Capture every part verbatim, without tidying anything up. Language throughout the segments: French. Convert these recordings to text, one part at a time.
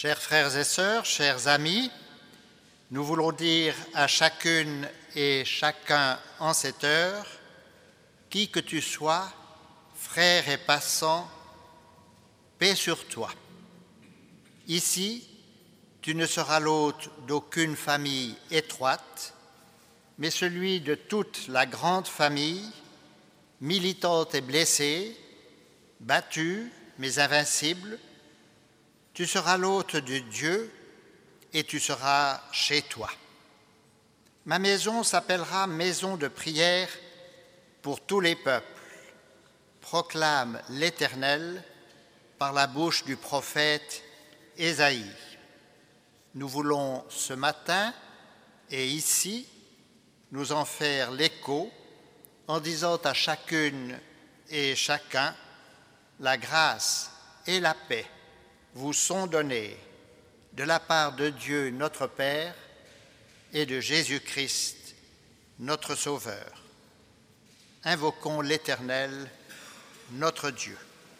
Chers frères et sœurs, chers amis, nous voulons dire à chacune et chacun en cette heure, qui que tu sois, frère et passant, paix sur toi. Ici, tu ne seras l'hôte d'aucune famille étroite, mais celui de toute la grande famille, militante et blessée, battue mais invincible. Tu seras l'hôte de Dieu et tu seras chez toi. Ma maison s'appellera maison de prière pour tous les peuples, proclame l'Éternel par la bouche du prophète Ésaïe. Nous voulons ce matin et ici nous en faire l'écho en disant à chacune et chacun: la grâce et la paix vous sont données de la part de Dieu notre Père et de Jésus-Christ notre Sauveur. Invoquons l'Éternel, notre Dieu.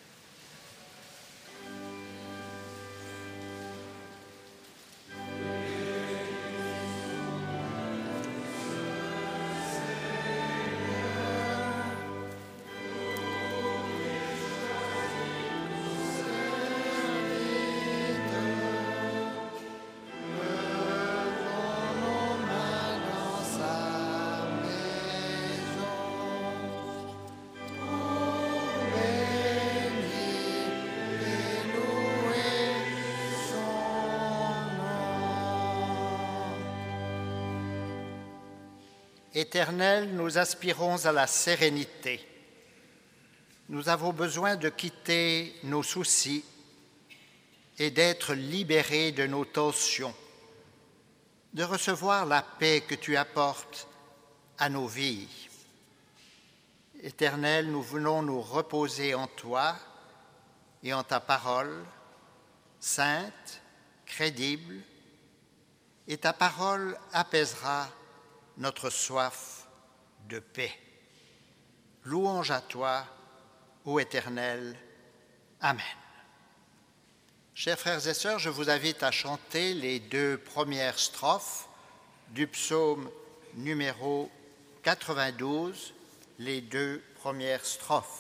Éternel, nous aspirons à la sérénité. Nous avons besoin de quitter nos soucis et d'être libérés de nos tensions, de recevoir la paix que tu apportes à nos vies. Éternel, nous venons nous reposer en toi et en ta parole, sainte, crédible, et ta parole apaisera notre soif de paix. Louange à toi, ô Éternel. Amen. Chers frères et sœurs, je vous invite à chanter les deux premières strophes du psaume numéro quatre-vingt-douze, les deux premières strophes.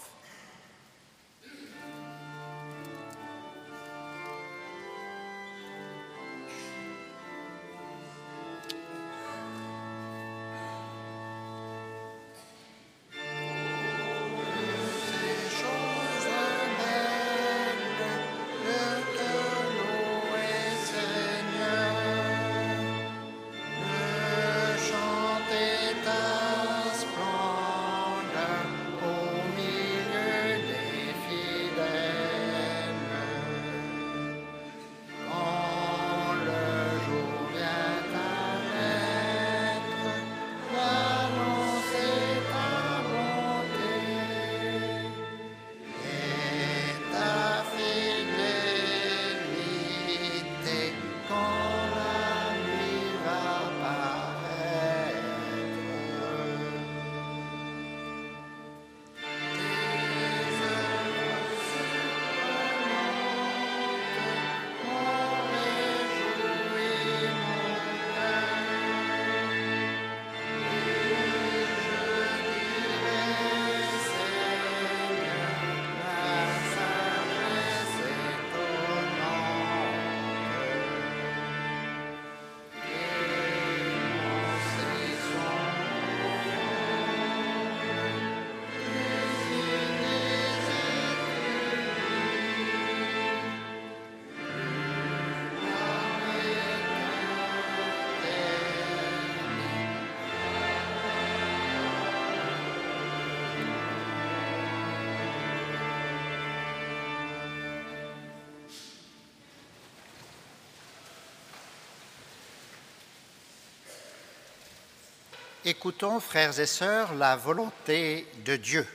Écoutons, frères et sœurs, la volonté de Dieu.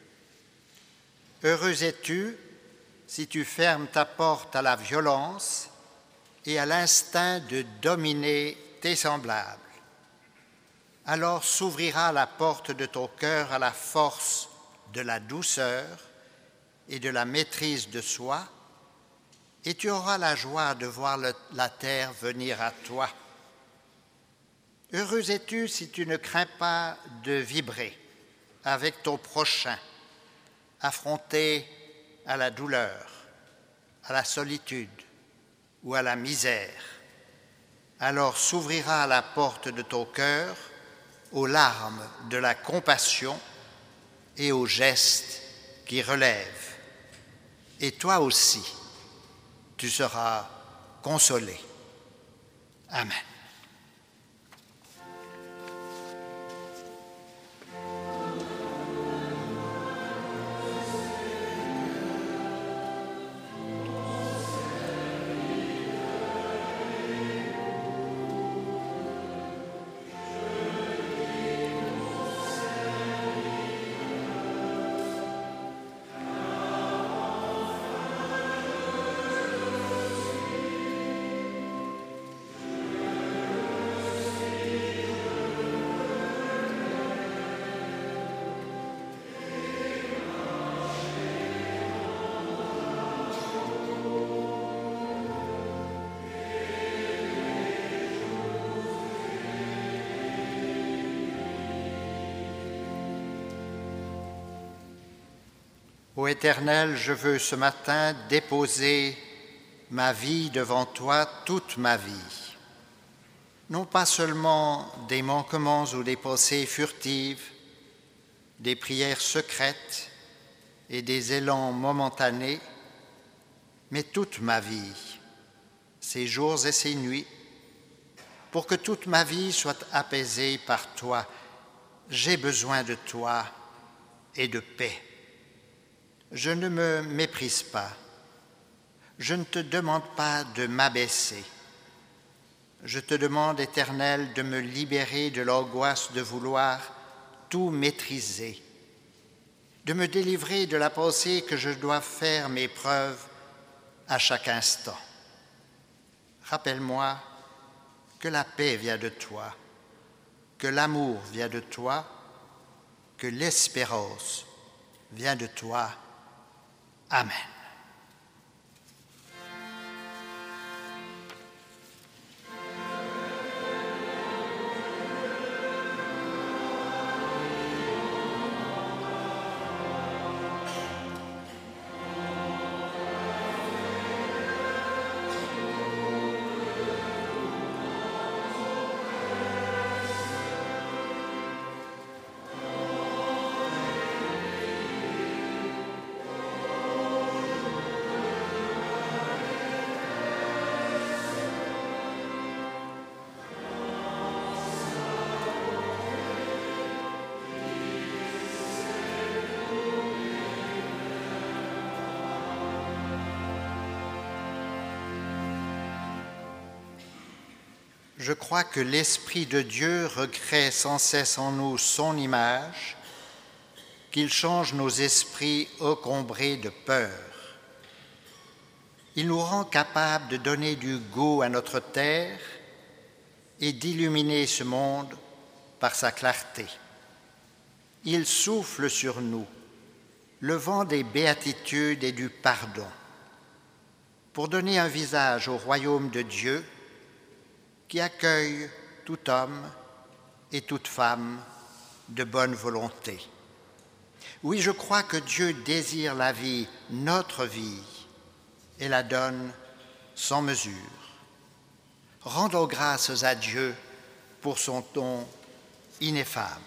Heureux es-tu si tu fermes ta porte à la violence et à l'instinct de dominer tes semblables. Alors s'ouvrira la porte de ton cœur à la force de la douceur et de la maîtrise de soi, et tu auras la joie de voir le, la terre venir à toi. Heureux es-tu si tu ne crains pas de vibrer avec ton prochain, affronté à la douleur, à la solitude ou à la misère. Alors s'ouvrira la porte de ton cœur aux larmes de la compassion et aux gestes qui relèvent. Et toi aussi, tu seras consolé. Amen. Ô Éternel, je veux ce matin déposer ma vie devant toi, toute ma vie. Non pas seulement des manquements ou des pensées furtives, des prières secrètes et des élans momentanés, mais toute ma vie, ces jours et ces nuits, pour que toute ma vie soit apaisée par toi. J'ai besoin de toi et de paix. Je ne me méprise pas. Je ne te demande pas de m'abaisser. Je te demande, Éternel, de me libérer de l'angoisse de vouloir tout maîtriser, de me délivrer de la pensée que je dois faire mes preuves à chaque instant. Rappelle-moi que la paix vient de toi, que l'amour vient de toi, que l'espérance vient de toi. Amen. Je crois que l'Esprit de Dieu recrée sans cesse en nous son image, qu'il change nos esprits encombrés de peur. Il nous rend capables de donner du goût à notre terre et d'illuminer ce monde par sa clarté. Il souffle sur nous le vent des béatitudes et du pardon pour donner un visage au royaume de Dieu qui accueille tout homme et toute femme de bonne volonté. Oui, je crois que Dieu désire la vie, notre vie, et la donne sans mesure. Rendons grâces à Dieu pour son don ineffable.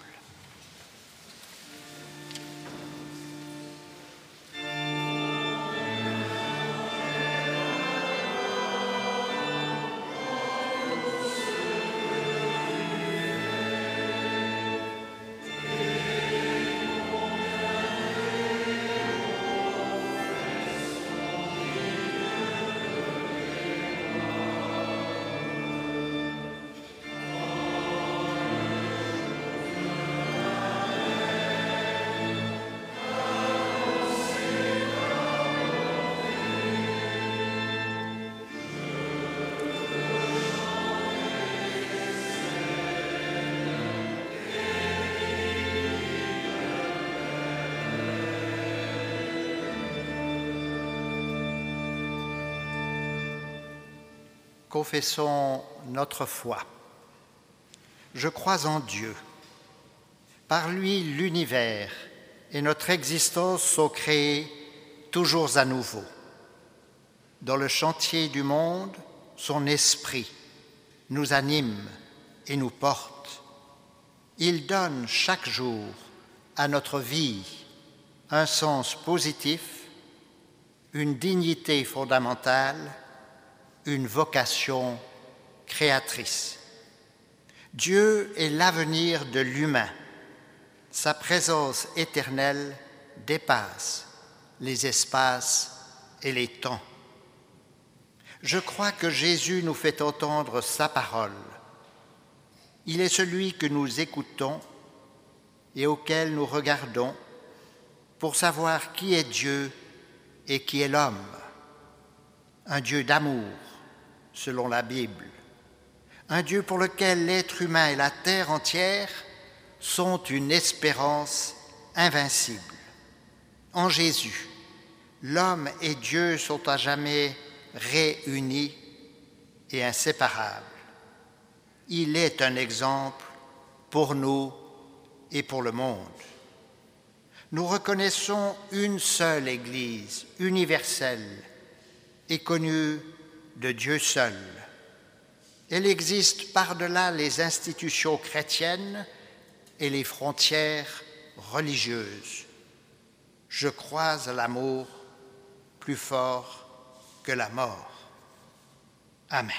Confessons notre foi. Je crois en Dieu. Par lui, l'univers et notre existence sont créés toujours à nouveau. Dans le chantier du monde, son esprit nous anime et nous porte. Il donne chaque jour à notre vie un sens positif, une dignité fondamentale, une vocation créatrice. Dieu est l'avenir de l'humain. Sa présence éternelle dépasse les espaces et les temps. Je crois que Jésus nous fait entendre sa parole. Il est celui que nous écoutons et auquel nous regardons pour savoir qui est Dieu et qui est l'homme. Un Dieu d'amour, selon la Bible. Un Dieu pour lequel l'être humain et la terre entière sont une espérance invincible. En Jésus, l'homme et Dieu sont à jamais réunis et inséparables. Il est un exemple pour nous et pour le monde. Nous reconnaissons une seule Église universelle et connue de Dieu seul. Elle existe par-delà les institutions chrétiennes et les frontières religieuses. Je crois à l'amour plus fort que la mort. Amen.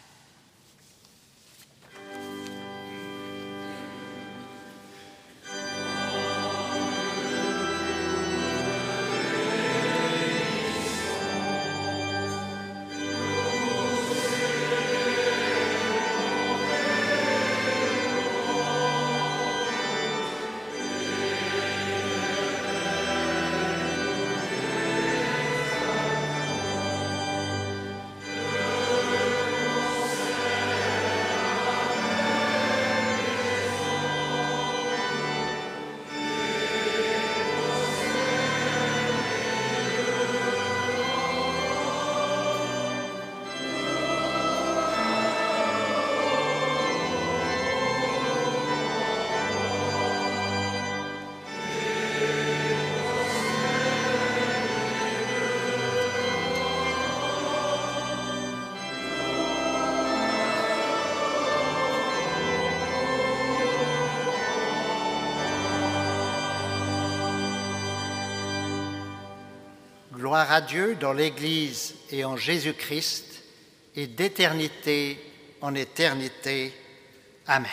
Gloire à Dieu dans l'Église et en Jésus-Christ, et d'éternité en éternité. Amen.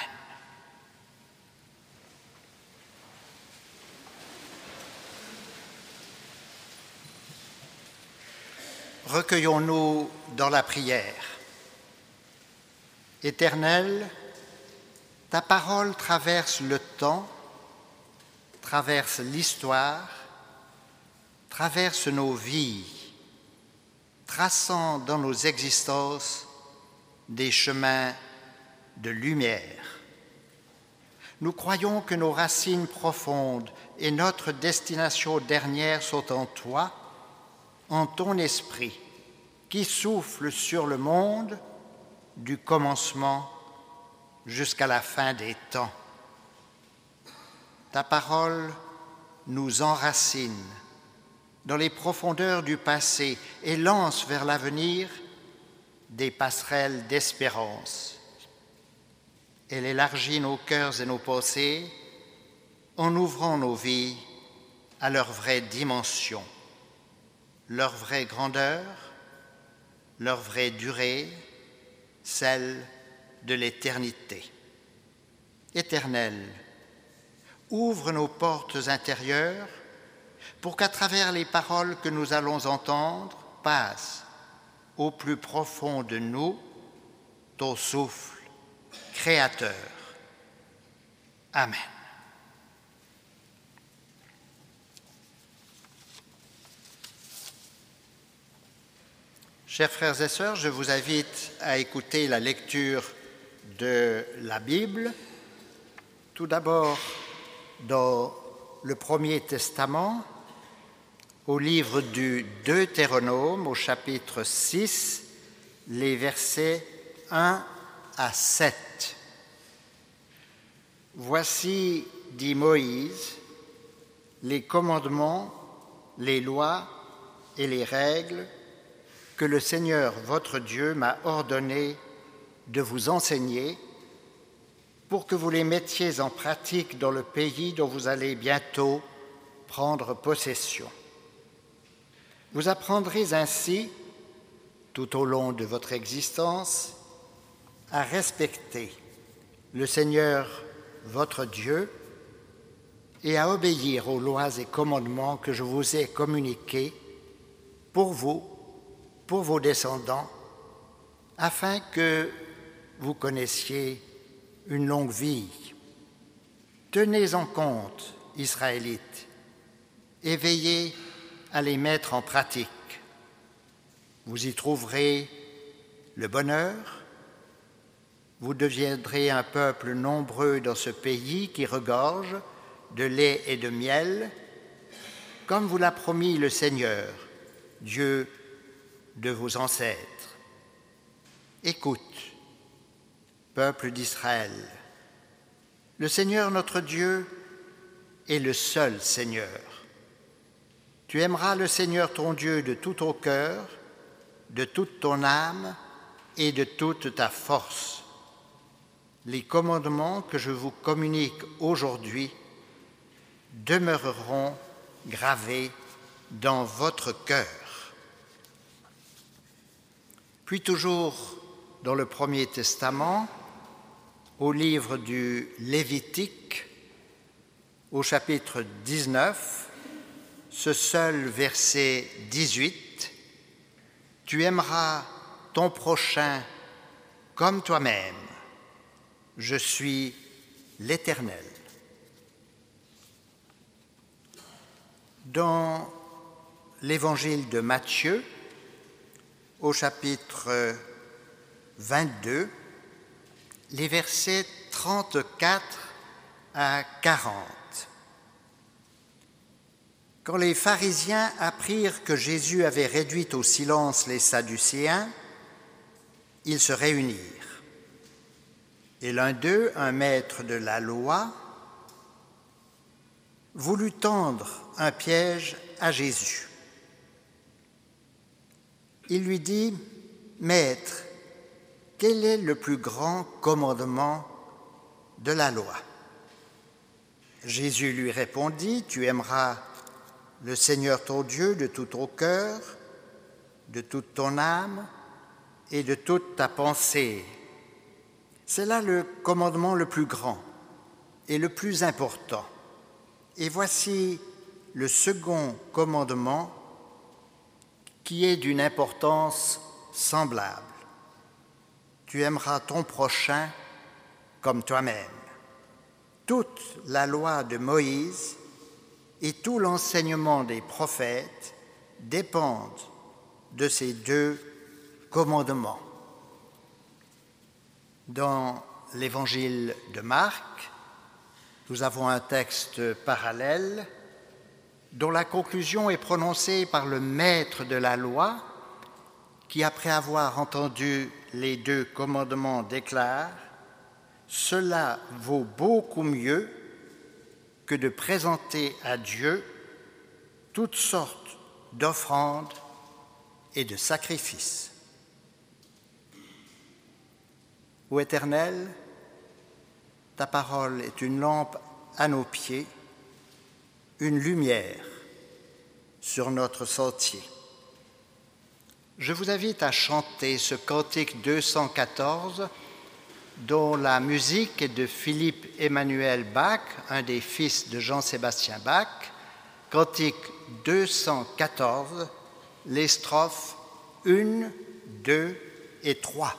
Recueillons-nous dans la prière. Éternel, ta parole traverse le temps, traverse l'histoire, traverse nos vies, traçant dans nos existences des chemins de lumière. Nous croyons que nos racines profondes et notre destination dernière sont en toi, en ton esprit, qui souffle sur le monde du commencement jusqu'à la fin des temps. Ta parole nous enracine dans les profondeurs du passé et lance vers l'avenir des passerelles d'espérance. Elle élargit nos cœurs et nos pensées en ouvrant nos vies à leur vraie dimension, leur vraie grandeur, leur vraie durée, celle de l'éternité. Éternel, ouvre nos portes intérieures pour qu'à travers les paroles que nous allons entendre passe au plus profond de nous ton souffle créateur. Amen. Chers frères et sœurs, je vous invite à écouter la lecture de la Bible. Tout d'abord, dans le Premier Testament, au livre du Deutéronome, au chapitre six, les versets un à sept. Voici, dit Moïse, les commandements, les lois et les règles que le Seigneur votre Dieu m'a ordonné de vous enseigner pour que vous les mettiez en pratique dans le pays dont vous allez bientôt prendre possession. Vous apprendrez ainsi, tout au long de votre existence, à respecter le Seigneur votre Dieu et à obéir aux lois et commandements que je vous ai communiqués pour vous, pour vos descendants, afin que vous connaissiez une longue vie. Tenez en compte, Israélites, et veillez à les mettre en pratique. Vous y trouverez le bonheur, vous deviendrez un peuple nombreux dans ce pays qui regorge de lait et de miel, comme vous l'a promis le Seigneur, Dieu de vos ancêtres. Écoute, peuple d'Israël, le Seigneur notre Dieu est le seul Seigneur. Tu aimeras le Seigneur ton Dieu de tout ton cœur, de toute ton âme et de toute ta force. Les commandements que je vous communique aujourd'hui demeureront gravés dans votre cœur. Puis toujours dans le Premier Testament, au livre du Lévitique, au chapitre dix-neuf, ce seul verset dix-huit, « Tu aimeras ton prochain comme toi-même. Je suis l'Éternel. » Dans l'Évangile de Matthieu, au chapitre vingt-deux, les versets trente-quatre à quarante. Quand les pharisiens apprirent que Jésus avait réduit au silence les Sadducéens, ils se réunirent. Et l'un d'eux, un maître de la loi, voulut tendre un piège à Jésus. Il lui dit, « Maître, quel est le plus grand commandement de la loi ?» Jésus lui répondit, « Tu aimeras le Seigneur ton Dieu de tout ton cœur, de toute ton âme et de toute ta pensée. C'est là le commandement le plus grand et le plus important. Et voici le second commandement qui est d'une importance semblable. Tu aimeras ton prochain comme toi-même. Toute la loi de Moïse et tout l'enseignement des prophètes dépendent de ces deux commandements. » Dans l'Évangile de Marc, nous avons un texte parallèle dont la conclusion est prononcée par le maître de la loi qui, après avoir entendu les deux commandements, déclare « Cela vaut beaucoup mieux que de présenter à Dieu toutes sortes d'offrandes et de sacrifices. » Ô Éternel, ta parole est une lampe à nos pieds, une lumière sur notre sentier. Je vous invite à chanter ce cantique deux cent quatorze, dont la musique est de Philippe Emmanuel Bach, un des fils de Jean-Sébastien Bach. Cantique deux cent quatorze, les strophes un, deux et trois.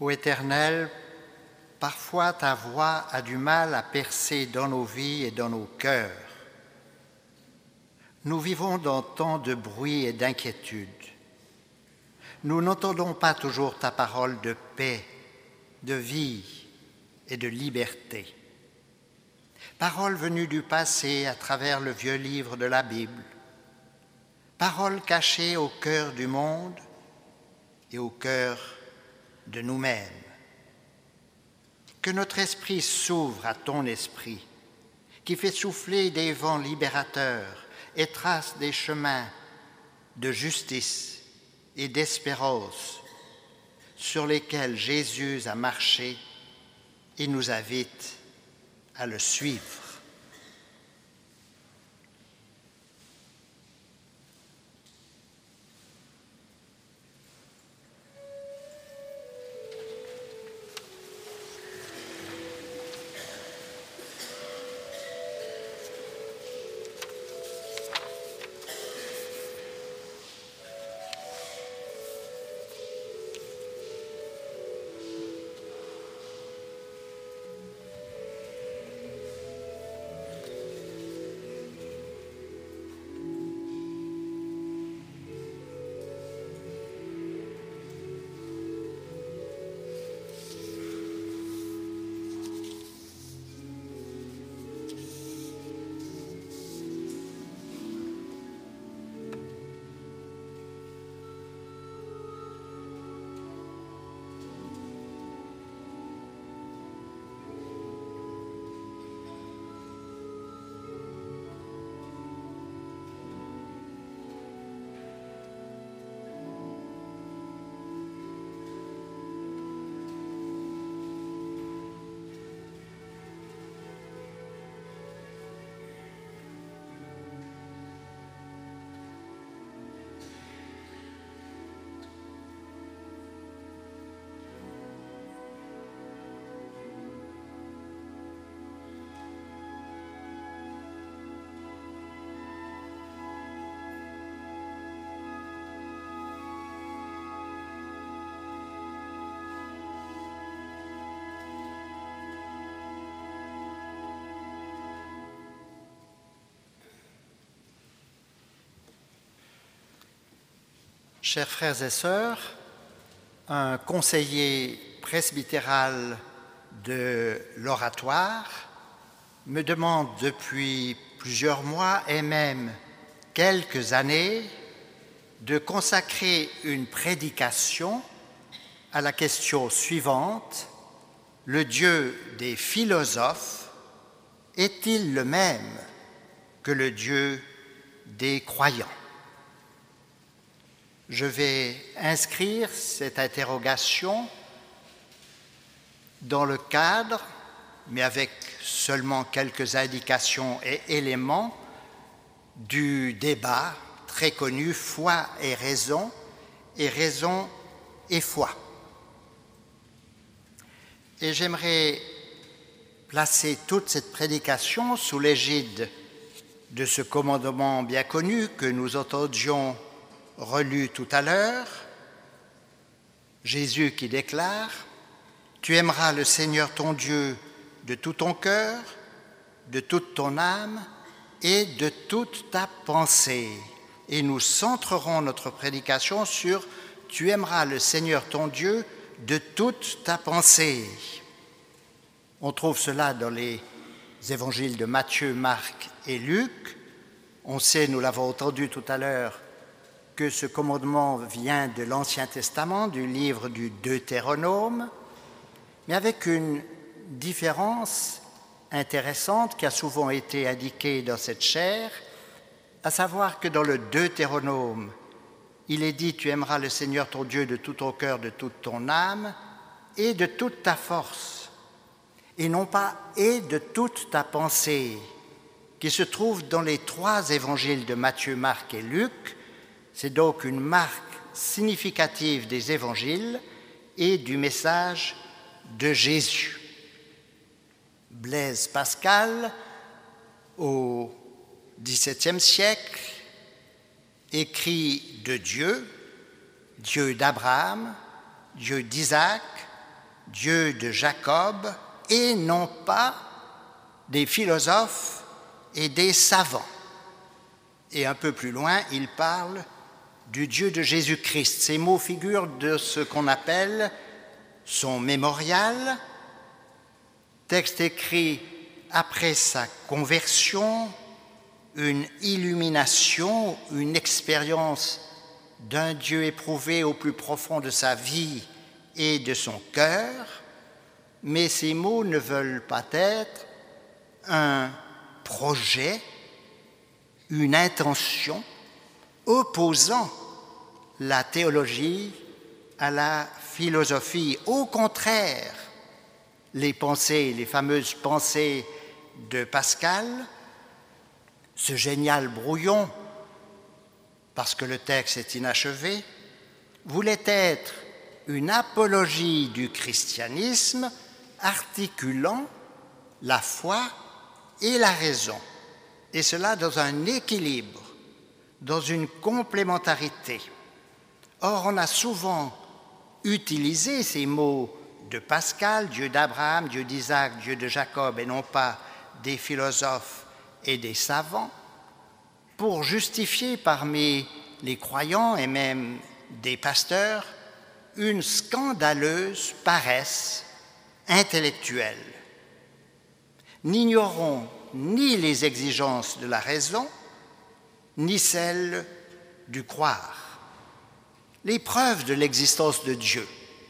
Ô Éternel, parfois ta voix a du mal à percer dans nos vies et dans nos cœurs. Nous vivons dans tant de bruit et d'inquiétude. Nous n'entendons pas toujours ta parole de paix, de vie et de liberté. Parole venue du passé à travers le vieux livre de la Bible. Parole cachée au cœur du monde et au cœur de nous-mêmes. Que notre esprit s'ouvre à ton esprit, qui fait souffler des vents libérateurs et trace des chemins de justice et d'espérance sur lesquels Jésus a marché et nous invite à le suivre. Chers frères et sœurs, un conseiller presbytéral de l'Oratoire me demande depuis plusieurs mois et même quelques années de consacrer une prédication à la question suivante: le Dieu des philosophes est-il le même que le Dieu des croyants? Je vais inscrire cette interrogation dans le cadre, mais avec seulement quelques indications et éléments, du débat très connu foi et raison et raison et foi. Et j'aimerais placer toute cette prédication sous l'égide de ce commandement bien connu que nous entendions relu tout à l'heure, Jésus qui déclare « Tu aimeras le Seigneur ton Dieu de tout ton cœur, de toute ton âme et de toute ta pensée. » Et nous centrerons notre prédication sur « Tu aimeras le Seigneur ton Dieu de toute ta pensée ». On trouve cela dans les évangiles de Matthieu, Marc et Luc. On sait, nous l'avons entendu tout à l'heure, que ce commandement vient de l'Ancien Testament, du livre du Deutéronome, mais avec une différence intéressante qui a souvent été indiquée dans cette chaire, à savoir que dans le Deutéronome, il est dit « Tu aimeras le Seigneur ton Dieu de tout ton cœur, de toute ton âme et de toute ta force », et non pas « et de toute ta pensée », qui se trouve dans les trois évangiles de Matthieu, Marc et Luc. C'est donc une marque significative des évangiles et du message de Jésus. Blaise Pascal, au dix-septième siècle, écrit de Dieu, Dieu d'Abraham, Dieu d'Isaac, Dieu de Jacob, et non pas des philosophes et des savants. Et un peu plus loin, il parle du Dieu de Jésus-Christ. Ces mots figurent de ce qu'on appelle son mémorial, texte écrit après sa conversion, une illumination, une expérience d'un Dieu éprouvé au plus profond de sa vie et de son cœur, mais ces mots ne veulent pas être un projet, une intention opposant la théologie à la philosophie. Au contraire, les pensées, les fameuses pensées de Pascal, ce génial brouillon, parce que le texte est inachevé, voulait être une apologie du christianisme articulant la foi et la raison, et cela dans un équilibre, dans une complémentarité. Or, on a souvent utilisé ces mots de Pascal, Dieu d'Abraham, Dieu d'Isaac, Dieu de Jacob, et non pas des philosophes et des savants, pour justifier parmi les croyants et même des pasteurs une scandaleuse paresse intellectuelle. N'ignorons ni les exigences de la raison, ni celles du croire. Les preuves de l'existence de Dieu,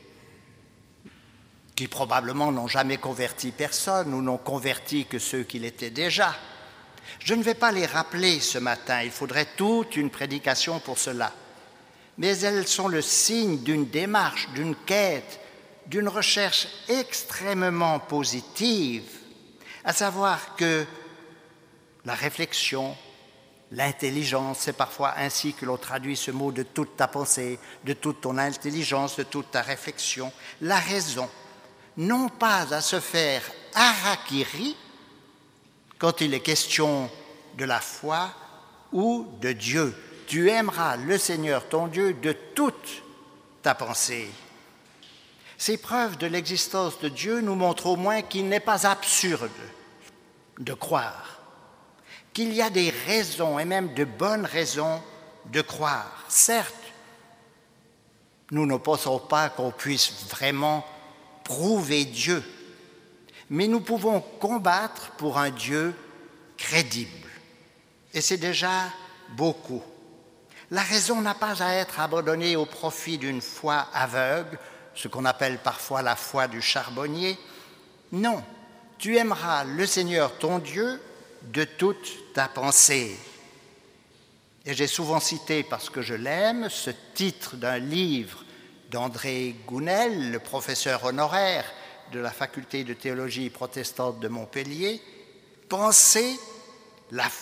qui probablement n'ont jamais converti personne ou n'ont converti que ceux qui l'étaient déjà. Je ne vais pas les rappeler ce matin, il faudrait toute une prédication pour cela. Mais elles sont le signe d'une démarche, d'une quête, d'une recherche extrêmement positive, à savoir que la réflexion, l'intelligence, c'est parfois ainsi que l'on traduit ce mot de toute ta pensée, de toute ton intelligence, de toute ta réflexion, la raison, non pas à se faire harakiri quand il est question de la foi ou de Dieu. Tu aimeras le Seigneur ton Dieu de toute ta pensée. Ces preuves de l'existence de Dieu nous montrent au moins qu'il n'est pas absurde de croire, qu'il y a des raisons et même de bonnes raisons de croire. Certes, nous ne pensons pas qu'on puisse vraiment prouver Dieu, mais nous pouvons combattre pour un Dieu crédible. Et c'est déjà beaucoup. La raison n'a pas à être abandonnée au profit d'une foi aveugle, ce qu'on appelle parfois la foi du charbonnier. Non, tu aimeras le Seigneur ton Dieu de toute ta pensée. Et j'ai souvent cité, parce que je l'aime, ce titre d'un livre d'André Gounel, le professeur honoraire de la faculté de théologie protestante de Montpellier, « Penser la foi ».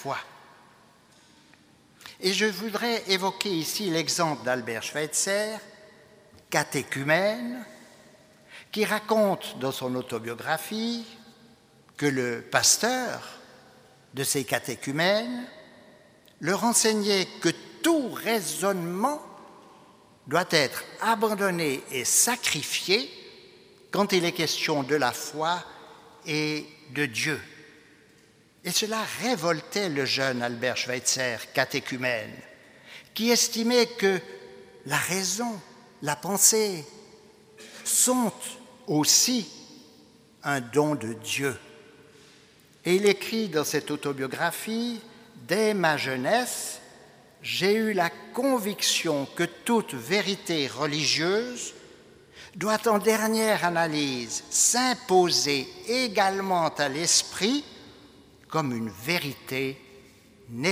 Et je voudrais évoquer ici l'exemple d'Albert Schweitzer, catéchumène, qui raconte dans son autobiographie que le pasteur de ces catéchumènes leur enseignait que tout raisonnement doit être abandonné et sacrifié quand il est question de la foi et de Dieu. Et cela révoltait le jeune Albert Schweitzer, catéchumène, qui estimait que la raison, la pensée sont aussi un don de Dieu. Et il écrit dans cette autobiographie, « Dès ma jeunesse, j'ai eu la conviction que toute vérité religieuse doit en dernière analyse s'imposer également à l'esprit comme une vérité nécessaire. »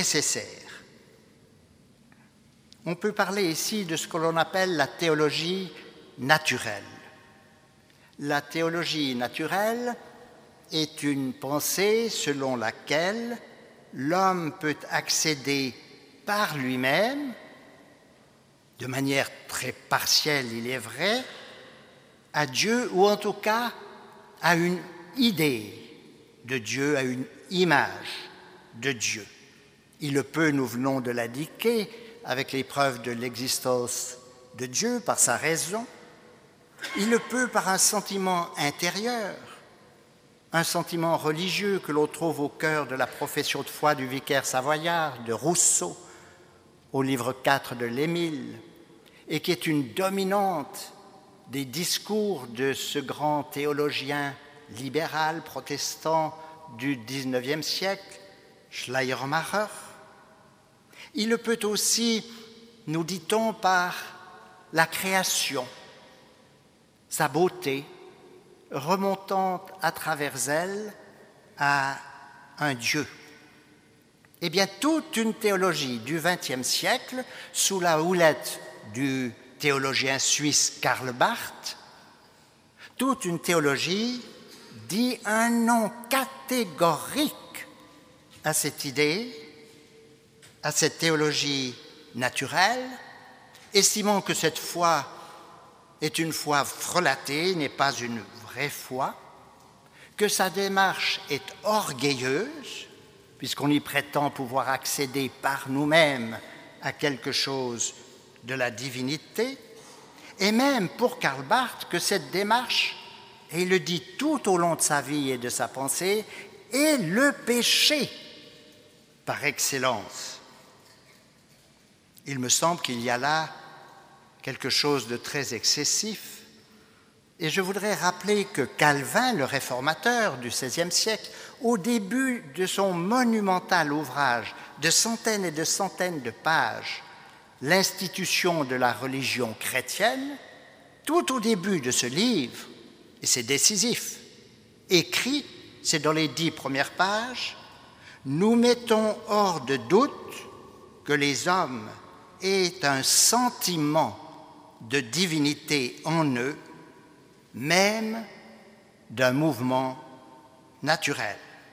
On peut parler ici de ce que l'on appelle la théologie naturelle. La théologie naturelle est une pensée selon laquelle l'homme peut accéder par lui-même, de manière très partielle, il est vrai, à Dieu, ou en tout cas à une idée de Dieu, à une image de Dieu. Il le peut, nous venons de l'indiquer, avec les preuves de l'existence de Dieu par sa raison, Il le peut par un sentiment intérieur, un sentiment religieux que l'on trouve au cœur de la profession de foi du vicaire savoyard, de Rousseau, au livre quatre de l'Émile, et qui est une dominante des discours de ce grand théologien libéral protestant du dix-neuvième siècle, Schleiermacher. Il le peut aussi, nous dit-on, par la création, sa beauté, remontant à travers elle à un Dieu. Eh bien, toute une théologie du vingtième siècle, sous la houlette du théologien suisse Karl Barth, toute une théologie dit un non catégorique à cette idée, à cette théologie naturelle, estimant que cette foi est une foi frelatée, n'est pas une vraie foi, que sa démarche est orgueilleuse, puisqu'on y prétend pouvoir accéder par nous-mêmes à quelque chose de la divinité, et même pour Karl Barth que cette démarche, et il le dit tout au long de sa vie et de sa pensée, est le péché par excellence. Il me semble qu'il y a là quelque chose de très excessif, et je voudrais rappeler que Calvin, le réformateur du seizième siècle, au début de son monumental ouvrage de centaines et de centaines de pages, L'institution de la religion chrétienne, tout au début de ce livre, et c'est décisif, écrit, c'est dans les dix premières pages, nous mettons hors de doute que les hommes aient un sentiment de divinité en eux, même d'un mouvement naturel.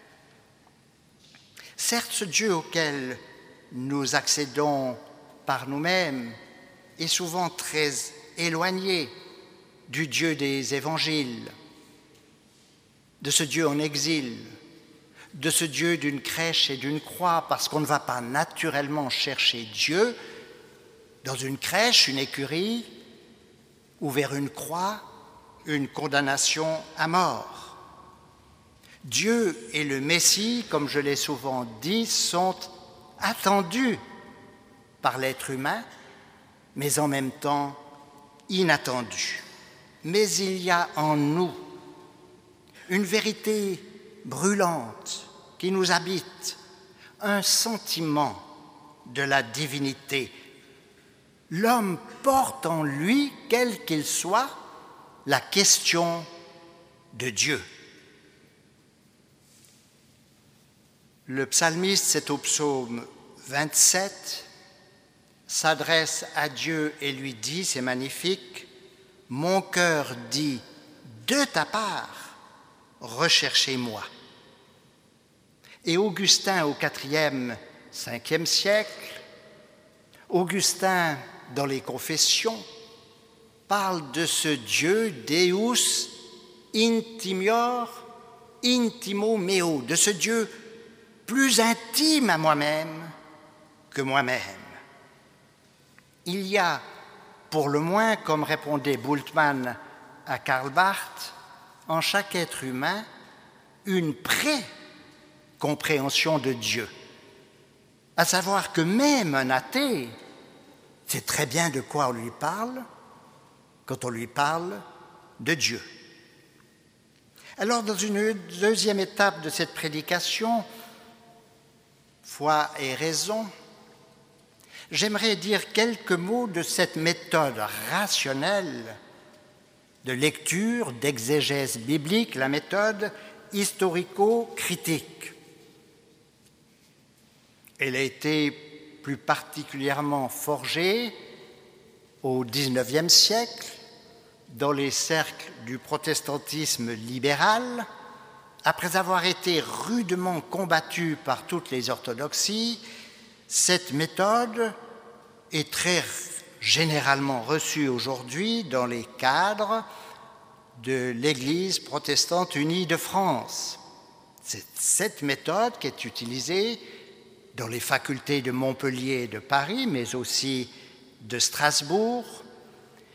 Certes, ce Dieu auquel nous accédons par nous-mêmes est souvent très éloigné du Dieu des évangiles, de ce Dieu en exil, de ce Dieu d'une crèche et d'une croix, parce qu'on ne va pas naturellement chercher Dieu dans une crèche, une écurie, ou vers une croix, une condamnation à mort. Dieu et le Messie, comme je l'ai souvent dit, sont attendus par l'être humain, mais en même temps inattendus. Mais il y a en nous une vérité brûlante qui nous habite, un sentiment de la divinité. L'homme porte en lui, quel qu'il soit, la question de Dieu. Le psalmiste, c'est au psaume vingt-sept, s'adresse à Dieu et lui dit, c'est magnifique, « Mon cœur dit, de ta part, recherchez-moi. » Et Augustin, au quatrième, cinquième siècle, Augustin, dans les Confessions, parle de ce Dieu, Deus intimior intimo meo, de ce Dieu plus intime à moi-même que moi-même. Il y a, pour le moins, comme répondait Bultmann à Karl Barth, en chaque être humain, une pré-compréhension de Dieu. À savoir que même un athée sait très bien de quoi on lui parle quand on lui parle de Dieu. Alors, dans une deuxième étape de cette prédication, foi et raison, j'aimerais dire quelques mots de cette méthode rationnelle de lecture, d'exégèse biblique, la méthode historico-critique. Elle a été plus particulièrement forgée au dix-neuvième siècle dans les cercles du protestantisme libéral, après avoir été rudement combattue par toutes les orthodoxies. Cette méthode est très généralement reçue aujourd'hui dans les cadres de l'Église protestante unie de France. C'est cette méthode qui est utilisée dans les facultés de Montpellier et de Paris, mais aussi de Strasbourg,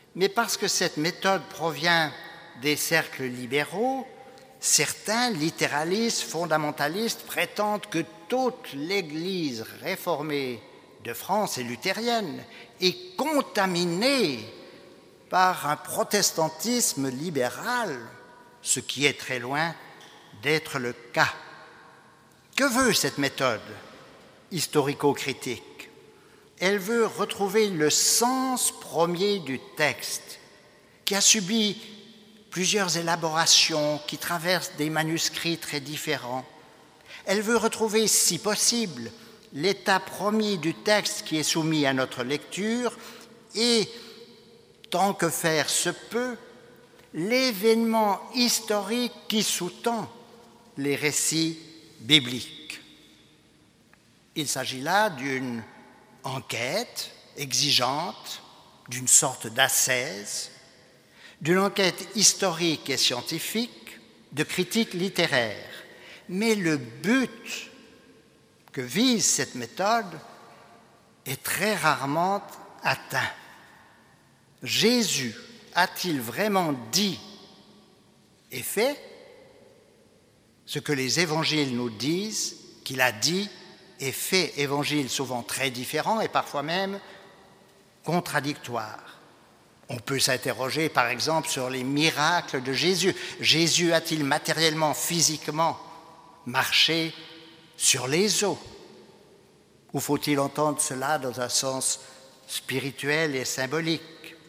mais parce que cette méthode provient des cercles libéraux, certains littéralistes fondamentalistes prétendent que toute l'Église réformée de France et luthérienne est contaminée par un protestantisme libéral, ce qui est très loin d'être le cas. Que veut cette méthode historico-critique? Elle veut retrouver le sens premier du texte, qui a subi plusieurs élaborations, qui traversent des manuscrits très différents. Elle veut retrouver, si possible, l'état premier du texte qui est soumis à notre lecture et, tant que faire se peut, l'événement historique qui sous-tend les récits bibliques. Il s'agit là d'une enquête exigeante, d'une sorte d'ascèse, d'une enquête historique et scientifique, de critique littéraire. Mais le but que vise cette méthode est très rarement atteint. Jésus a-t-il vraiment dit et fait ce que les évangiles nous disent qu'il a dit et fait, évangiles souvent très différents et parfois même contradictoires? On peut s'interroger par exemple sur les miracles de Jésus. Jésus a-t-il matériellement, physiquement marché sur les eaux? Ou faut-il entendre cela dans un sens spirituel et symbolique?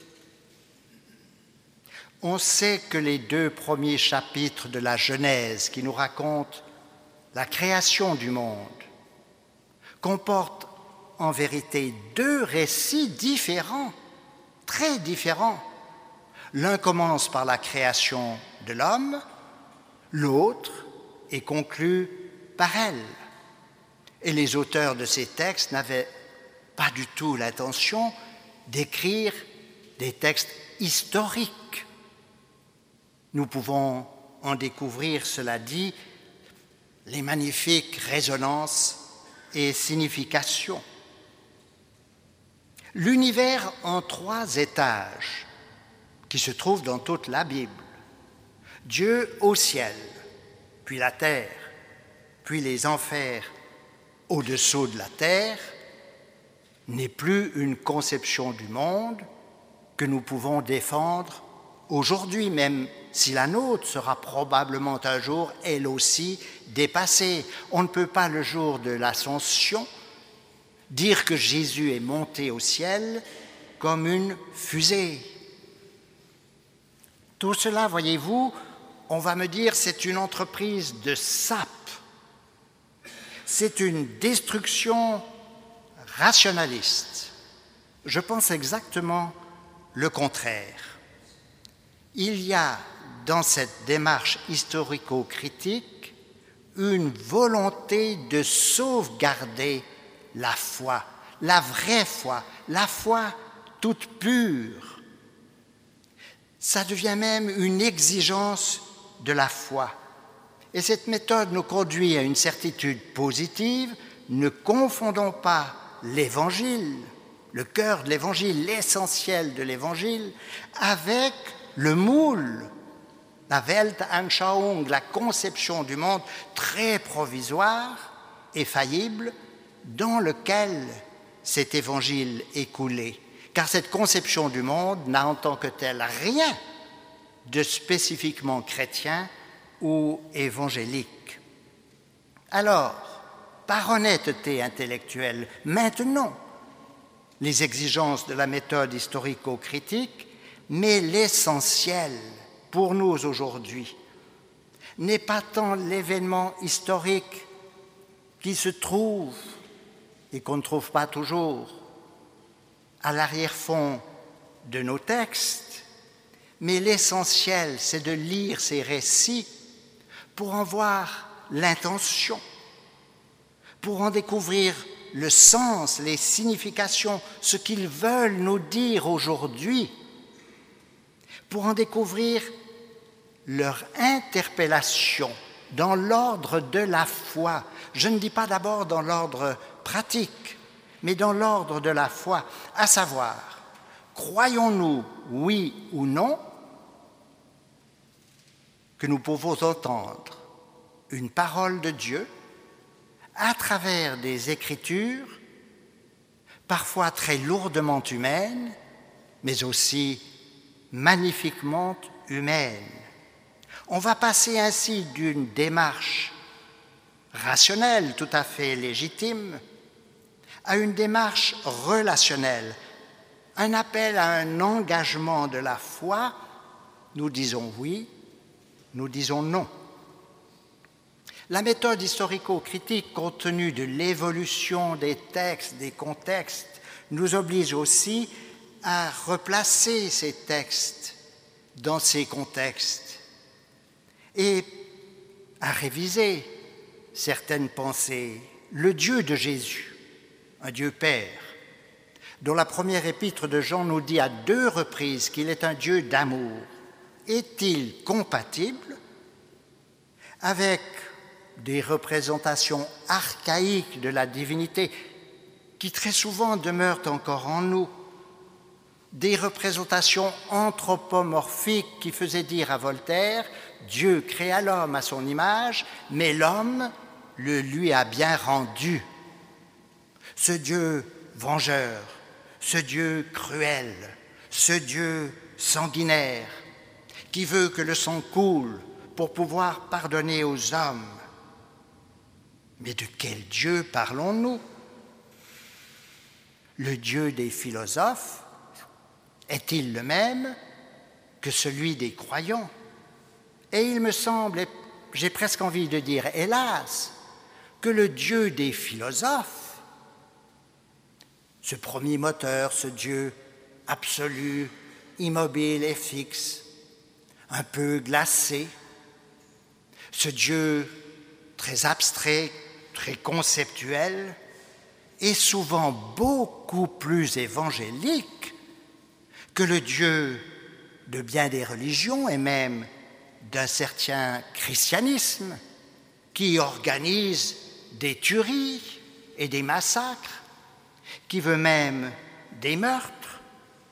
On sait que les deux premiers chapitres de la Genèse, qui nous racontent la création du monde, comportent en vérité deux récits différents, très différents. L'un commence par la création de l'homme, l'autre est conclu par elle. Et les auteurs de ces textes n'avaient pas du tout l'intention d'écrire des textes historiques. Nous pouvons en découvrir, cela dit, les magnifiques résonances et significations. L'univers en trois étages qui se trouve dans toute la Bible. Dieu au ciel, puis la terre, puis les enfers au-dessous de la terre, n'est plus une conception du monde que nous pouvons défendre aujourd'hui, même si la nôtre sera probablement un jour, elle aussi, dépassée. On ne peut pas, le jour de l'Ascension, dire que Jésus est monté au ciel comme une fusée. Tout cela, voyez-vous, on va me dire, c'est une entreprise de sape. C'est une destruction rationaliste. Je pense exactement le contraire. Il y a dans cette démarche historico-critique une volonté de sauvegarder la foi, la vraie foi, la foi toute pure. Ça devient même une exigence de la foi. Et cette méthode nous conduit à une certitude positive. Ne confondons pas l'Évangile, le cœur de l'Évangile, l'essentiel de l'Évangile, avec le moule, la Weltanschauung, la conception du monde très provisoire et faillible dans lequel cet Évangile est coulé. Car cette conception du monde n'a en tant que telle rien de spécifiquement chrétien ou évangélique. Alors, par honnêteté intellectuelle, maintenons les exigences de la méthode historico-critique, mais l'essentiel pour nous aujourd'hui n'est pas tant l'événement historique qui se trouve et qu'on ne trouve pas toujours à l'arrière-fond de nos textes, mais l'essentiel, c'est de lire ces récits pour en voir l'intention, pour en découvrir le sens, les significations, ce qu'ils veulent nous dire aujourd'hui, pour en découvrir leur interpellation dans l'ordre de la foi. Je ne dis pas d'abord dans l'ordre pratique, mais dans l'ordre de la foi, à savoir, croyons-nous, oui ou non, que nous pouvons entendre une parole de Dieu à travers des écritures, parfois très lourdement humaines, mais aussi magnifiquement humaines. On va passer ainsi d'une démarche rationnelle, tout à fait légitime, à une démarche relationnelle, un appel à un engagement de la foi. Nous disons oui, nous disons non. La méthode historico-critique, compte tenu de l'évolution des textes, des contextes, nous oblige aussi à replacer ces textes dans ces contextes et à réviser certaines pensées. Le Dieu de Jésus, un Dieu Père, dont la première épître de Jean nous dit à deux reprises qu'il est un Dieu d'amour, est-il compatible avec des représentations archaïques de la divinité qui très souvent demeurent encore en nous, des représentations anthropomorphiques qui faisaient dire à Voltaire « Dieu créa l'homme à son image, mais l'homme le lui a bien rendu ». Ce Dieu vengeur, ce Dieu cruel, ce Dieu sanguinaire, qui veut que le sang coule pour pouvoir pardonner aux hommes. Mais de quel Dieu parlons-nous? Le Dieu des philosophes est-il le même que celui des croyants? Et il me semble, j'ai presque envie de dire, hélas, que le Dieu des philosophes, ce premier moteur, ce Dieu absolu, immobile et fixe, un peu glacé, ce Dieu très abstrait, très conceptuel, est souvent beaucoup plus évangélique que le Dieu de bien des religions et même d'un certain christianisme qui organise des tueries et des massacres, qui veut même des meurtres.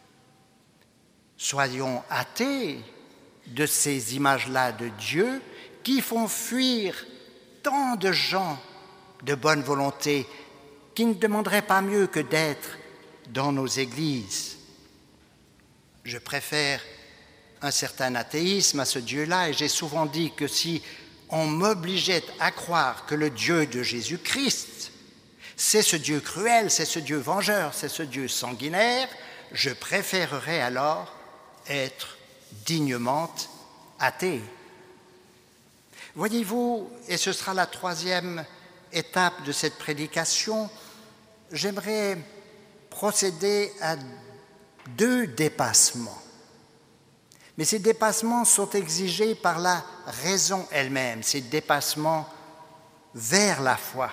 Soyons athées de ces images-là de Dieu qui font fuir tant de gens de bonne volonté qui ne demanderaient pas mieux que d'être dans nos églises. Je préfère un certain athéisme à ce Dieu-là et j'ai souvent dit que si on m'obligeait à croire que le Dieu de Jésus-Christ, c'est ce Dieu cruel, c'est ce Dieu vengeur, c'est ce Dieu sanguinaire, je préférerais alors être dignement athée. Voyez-vous, et ce sera la troisième étape de cette prédication, j'aimerais procéder à deux dépassements. Mais ces dépassements sont exigés par la raison elle-même, ces dépassements vers la foi.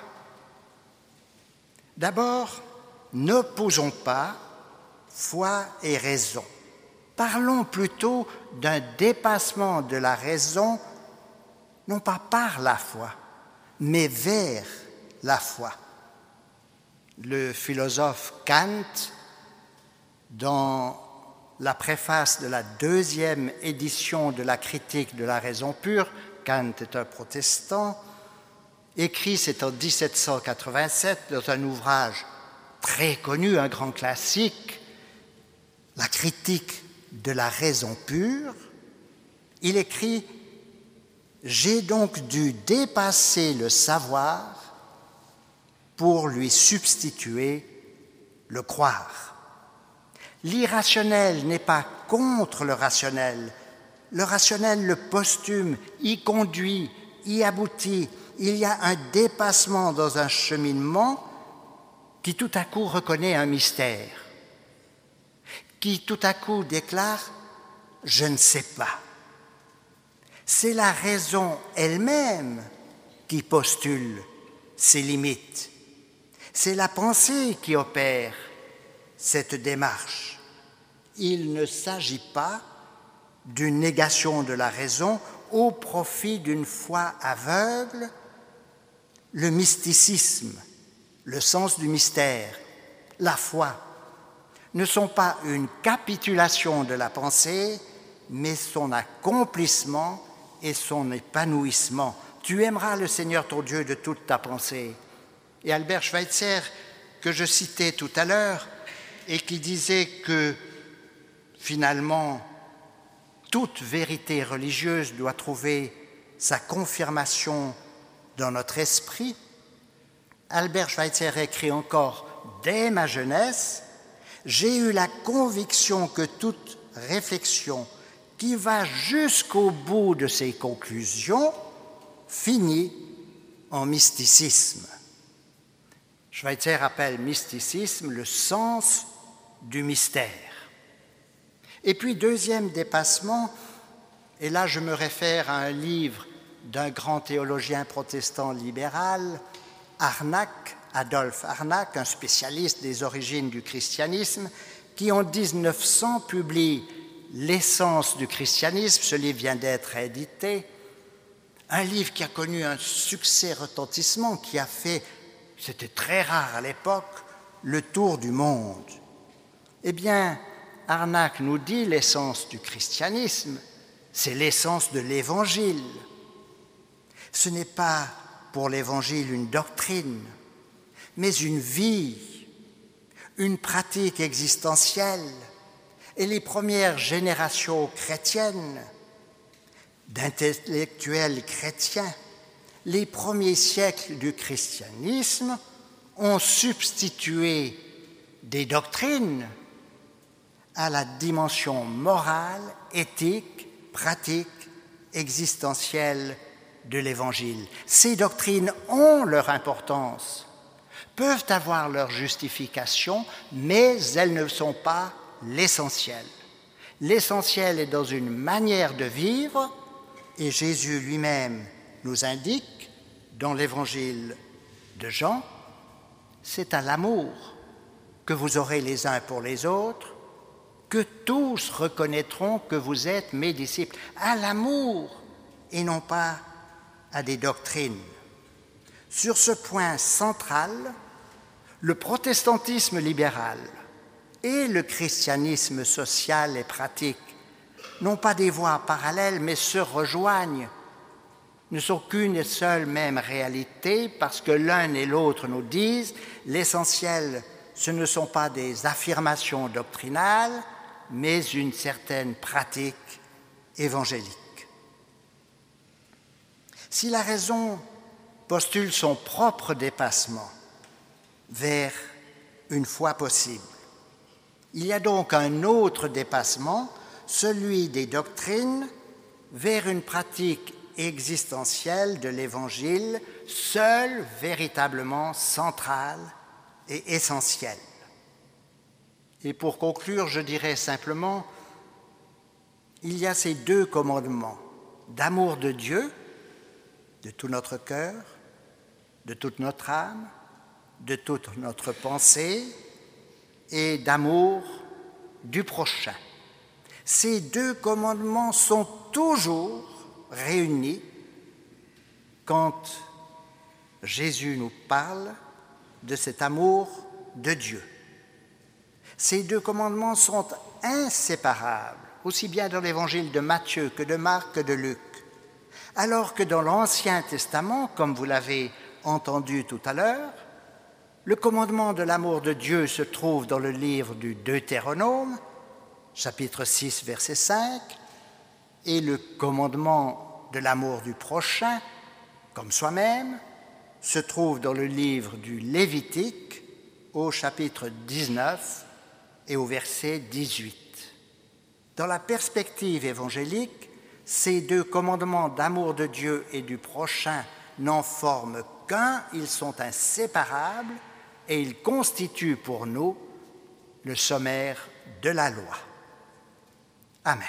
D'abord, n'opposons pas foi et raison. Parlons plutôt d'un dépassement de la raison, non pas par la foi, mais vers la foi. Le philosophe Kant, dans la préface de la deuxième édition de la critique de la raison pure, Kant est un protestant, écrit, c'est en dix-sept cent quatre-vingt-sept, dans un ouvrage très connu, un grand classique, la critique de la raison pure, il écrit « J'ai donc dû dépasser le savoir pour lui substituer le croire. L'irrationnel n'est pas contre le rationnel. Le rationnel le posthume, y conduit, y aboutit. Il y a un dépassement dans un cheminement qui tout à coup reconnaît un mystère, qui tout à coup déclare « je ne sais pas ». C'est la raison elle-même qui postule ses limites. C'est la pensée qui opère cette démarche. Il ne s'agit pas d'une négation de la raison au profit d'une foi aveugle. Le mysticisme, le sens du mystère, la foi, ne sont pas une capitulation de la pensée, mais son accomplissement et son épanouissement. Tu aimeras le Seigneur ton Dieu de toute ta pensée. Et Albert Schweitzer, que je citais tout à l'heure, et qui disait que finalement, toute vérité religieuse doit trouver sa confirmation dans notre esprit. Albert Schweitzer écrit encore « Dès ma jeunesse, j'ai eu la conviction que toute réflexion qui va jusqu'au bout de ses conclusions finit en mysticisme. » Schweitzer appelle mysticisme le sens du mystère. Et puis, deuxième dépassement, et là je me réfère à un livre d'un grand théologien protestant libéral, Harnack, Adolphe Harnack, un spécialiste des origines du christianisme, qui en dix-neuf cents publie L'essence du christianisme, ce livre vient d'être édité, un livre qui a connu un succès retentissement, qui a fait, c'était très rare à l'époque, le tour du monde. Eh bien, Harnack nous dit l'essence du christianisme, c'est l'essence de l'Évangile. Ce n'est pas pour l'Évangile une doctrine, mais une vie, une pratique existentielle. Et les premières générations chrétiennes, d'intellectuels chrétiens, les premiers siècles du christianisme ont substitué des doctrines à la dimension morale, éthique, pratique, existentielle de l'Évangile. Ces doctrines ont leur importance, peuvent avoir leur justification, mais elles ne sont pas l'essentiel. L'essentiel est dans une manière de vivre, et Jésus lui-même nous indique dans l'Évangile de Jean, c'est à l'amour que vous aurez les uns pour les autres, que tous reconnaîtront que vous êtes mes disciples, à l'amour et non pas à des doctrines. Sur ce point central, le protestantisme libéral et le christianisme social et pratique n'ont pas des voies parallèles, mais se rejoignent, ne sont qu'une et seule même réalité, parce que l'un et l'autre nous disent l'essentiel, ce ne sont pas des affirmations doctrinales, mais une certaine pratique évangélique. Si la raison postule son propre dépassement vers une foi possible, il y a donc un autre dépassement, celui des doctrines, vers une pratique existentielle de l'Évangile, seule véritablement centrale et essentielle. Et pour conclure, je dirais simplement, il y a ces deux commandements, d'amour de Dieu, de tout notre cœur, de toute notre âme, de toute notre pensée, et d'amour du prochain. Ces deux commandements sont toujours réunis quand Jésus nous parle de cet amour de Dieu. Ces deux commandements sont inséparables, aussi bien dans l'évangile de Matthieu que de Marc que de Luc, alors que dans l'Ancien Testament, comme vous l'avez entendu tout à l'heure, le commandement de l'amour de Dieu se trouve dans le livre du Deutéronome, chapitre six, verset cinq, et le commandement de l'amour du prochain, comme soi-même, se trouve dans le livre du Lévitique, au chapitre dix-neuf et au verset dix-huit. Dans la perspective évangélique, ces deux commandements d'amour de Dieu et du prochain n'en forment qu'un, ils sont inséparables et ils constituent pour nous le sommaire de la loi. Amen.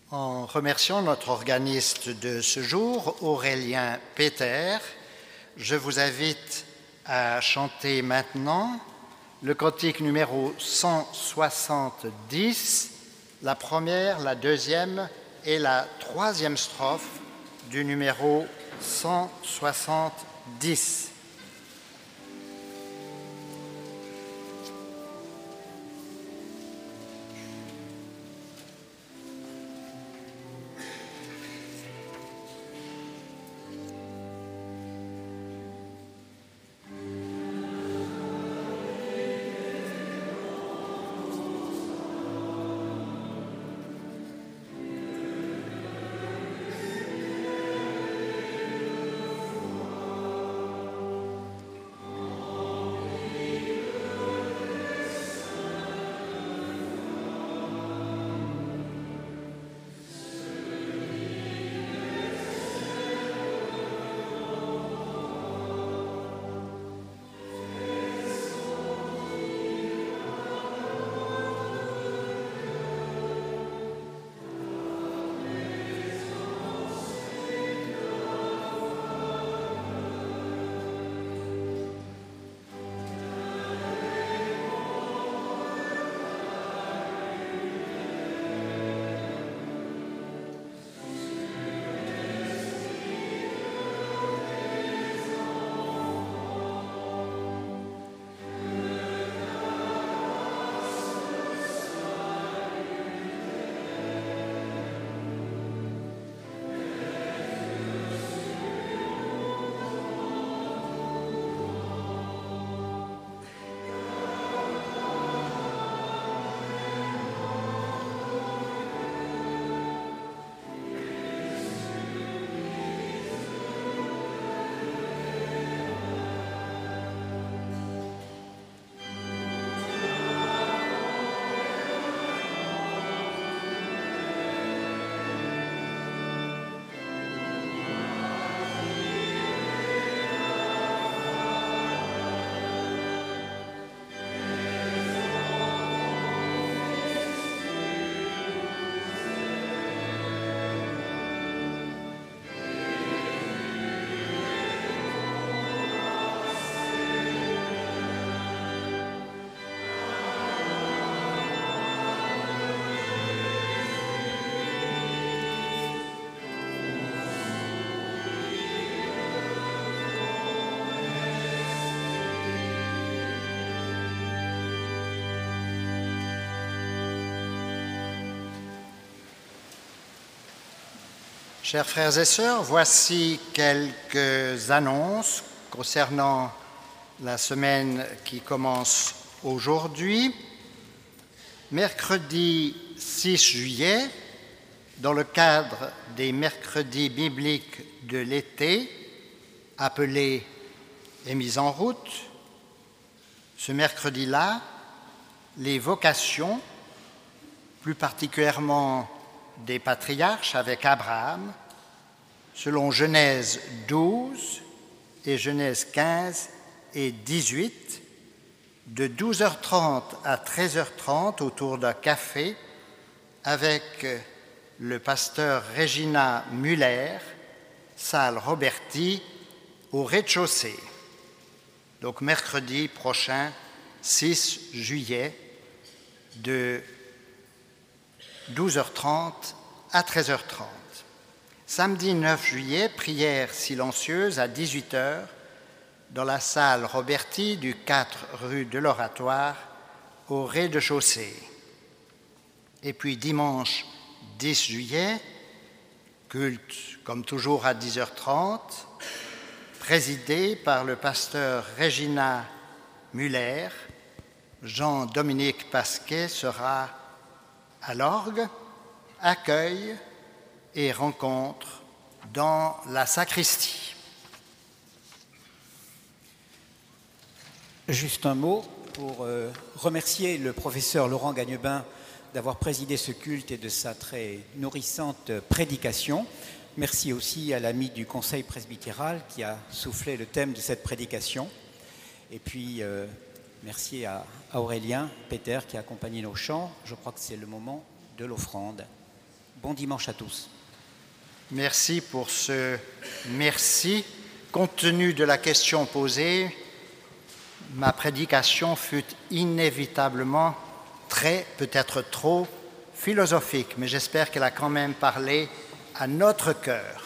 En remerciant notre organiste de ce jour, Aurélien Peter, je vous invite à chanter maintenant le cantique numéro cent soixante-dix, la première, la deuxième et la troisième strophe du numéro cent soixante-dix. Chers frères et sœurs, voici quelques annonces concernant la semaine qui commence aujourd'hui. Mercredi six juillet, dans le cadre des mercredis bibliques de l'été, appelés et mis en route, ce mercredi-là, les vocations, plus particulièrement des patriarches avec Abraham, selon Genèse douze et Genèse quinze et dix-huit, de douze heures trente à treize heures trente autour d'un café avec le pasteur Regina Muller, salle Roberti, au rez-de-chaussée. Donc mercredi prochain, six juillet, de douze heures trente à treize heures trente. Samedi neuf juillet, prière silencieuse à dix-huit heures dans la salle Roberti du quatre rue de l'Oratoire au rez-de-chaussée. Et puis dimanche dix juillet, culte comme toujours à dix heures trente, présidé par le pasteur Regina Muller. Jean-Dominique Pasquet sera à l'orgue, accueil et rencontre dans la sacristie. Juste un mot pour euh, remercier le professeur Laurent Gagnebin d'avoir présidé ce culte et de sa très nourrissante prédication. Merci aussi à l'ami du Conseil presbytéral qui a soufflé le thème de cette prédication. Et puis, euh, merci à, à Aurélien Peter qui a accompagné nos chants. Je crois que c'est le moment de l'offrande. Bon dimanche à tous. Merci pour ce merci. Compte tenu de la question posée, ma prédication fut inévitablement très, peut-être trop, philosophique, mais j'espère qu'elle a quand même parlé à notre cœur.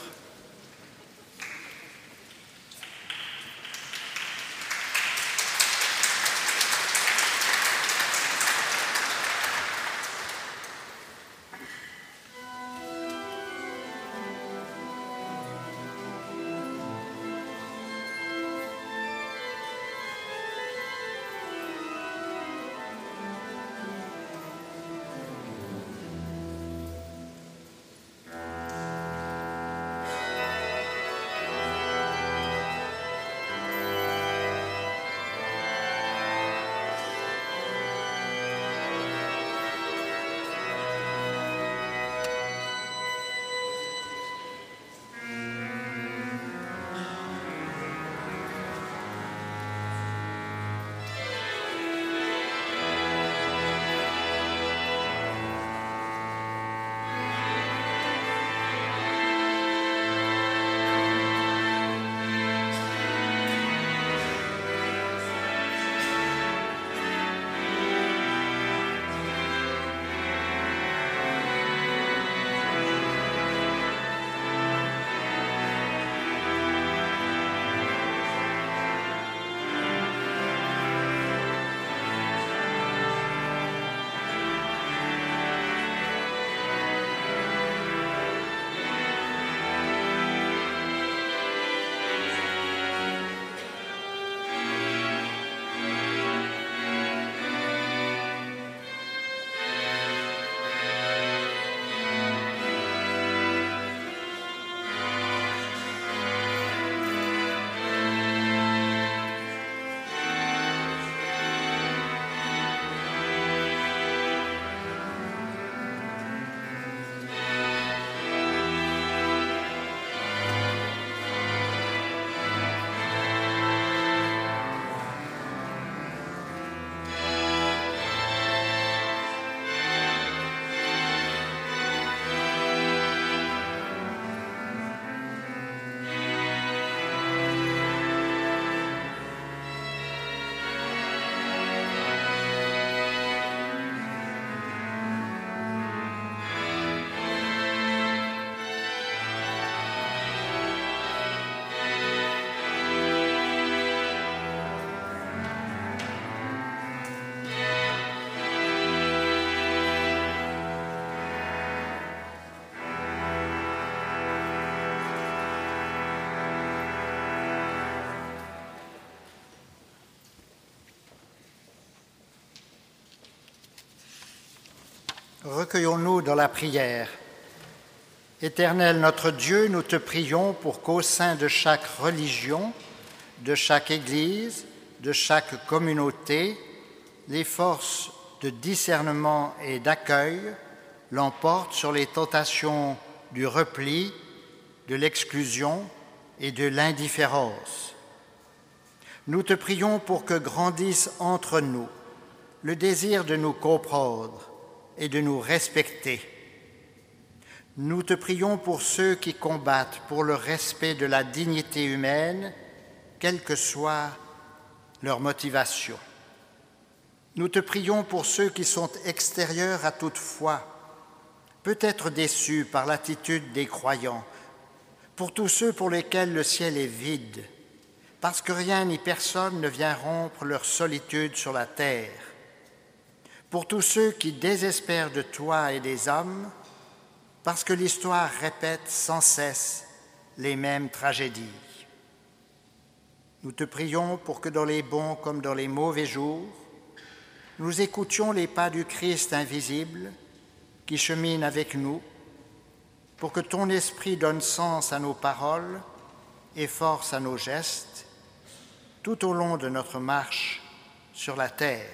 Recueillons-nous dans la prière. Éternel notre Dieu, nous te prions pour qu'au sein de chaque religion, de chaque Église, de chaque communauté, les forces de discernement et d'accueil l'emportent sur les tentations du repli, de l'exclusion et de l'indifférence. Nous te prions pour que grandisse entre nous le désir de nous comprendre et de nous respecter. Nous te prions pour ceux qui combattent pour le respect de la dignité humaine, quelle que soit leur motivation. Nous te prions pour ceux qui sont extérieurs à toute foi, peut-être déçus par l'attitude des croyants, pour tous ceux pour lesquels le ciel est vide, parce que rien ni personne ne vient rompre leur solitude sur la terre, pour tous ceux qui désespèrent de toi et des hommes, parce que l'histoire répète sans cesse les mêmes tragédies. Nous te prions pour que dans les bons comme dans les mauvais jours, nous écoutions les pas du Christ invisible qui chemine avec nous, pour que ton esprit donne sens à nos paroles et force à nos gestes, tout au long de notre marche sur la terre.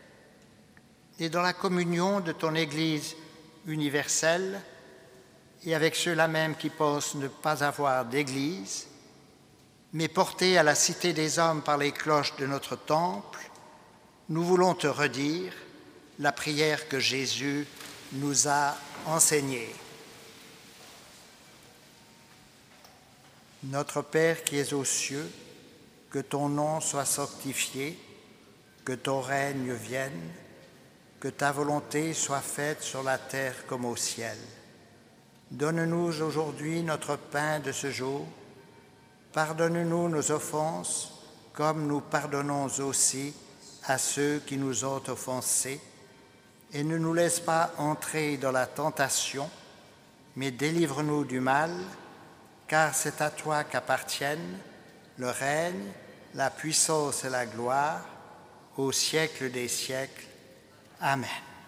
Et dans la communion de ton Église universelle, et avec ceux-là même qui pensent ne pas avoir d'Église, mais portés à la cité des hommes par les cloches de notre temple, nous voulons te redire la prière que Jésus nous a enseignée. Notre Père qui es aux cieux, que ton nom soit sanctifié, que ton règne vienne, que ta volonté soit faite sur la terre comme au ciel. Donne-nous aujourd'hui notre pain de ce jour. Pardonne-nous nos offenses, comme nous pardonnons aussi à ceux qui nous ont offensés. Et ne nous laisse pas entrer dans la tentation, mais délivre-nous du mal, car c'est à toi qu'appartiennent le règne, la puissance et la gloire, au siècle des siècles. Amen.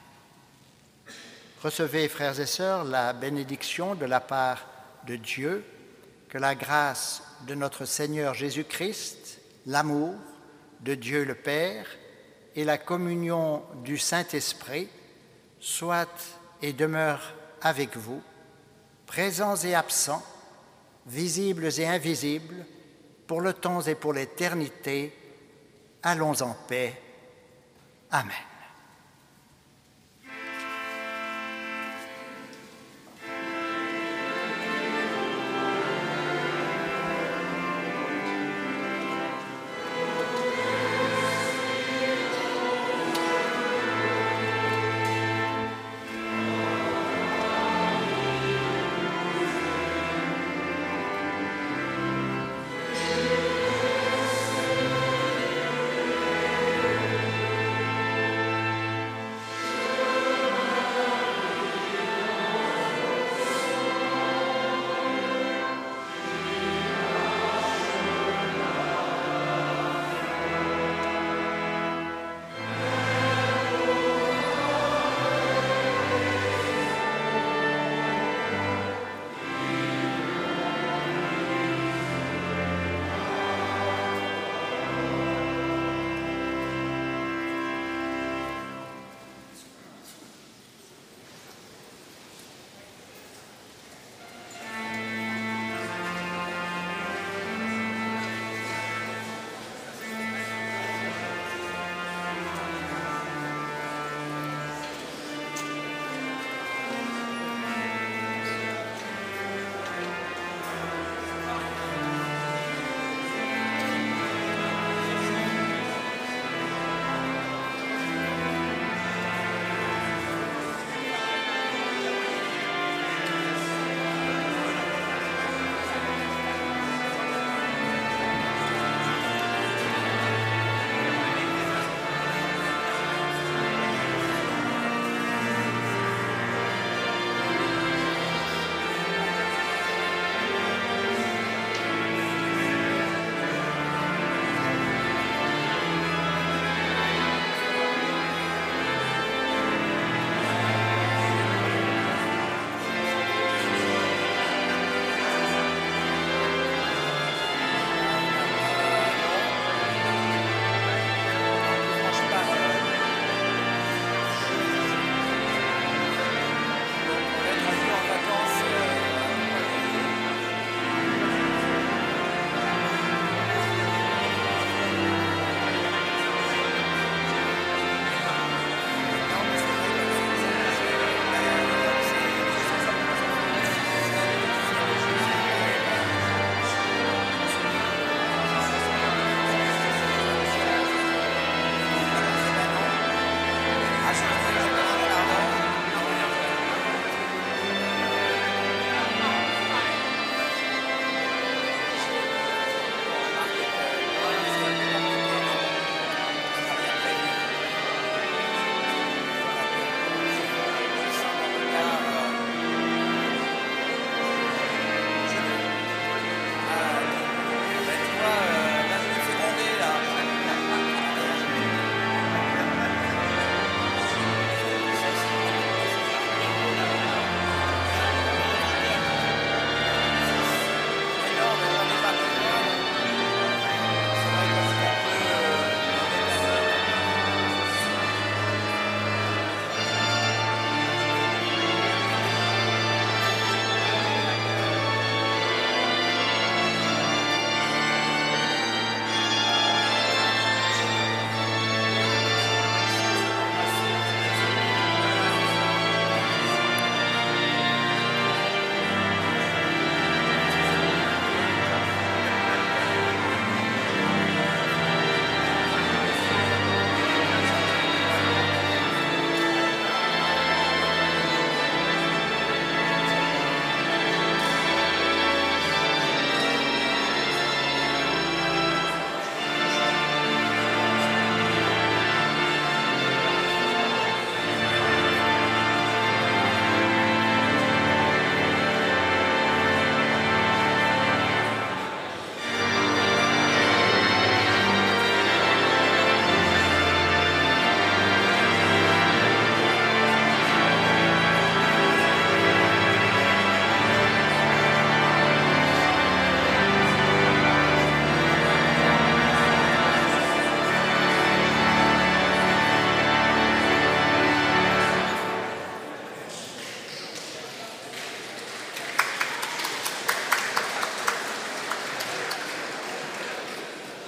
Recevez, frères et sœurs, la bénédiction de la part de Dieu, que la grâce de notre Seigneur Jésus-Christ, l'amour de Dieu le Père et la communion du Saint-Esprit soient et demeurent avec vous, présents et absents, visibles et invisibles, pour le temps et pour l'éternité. Allons en paix. Amen.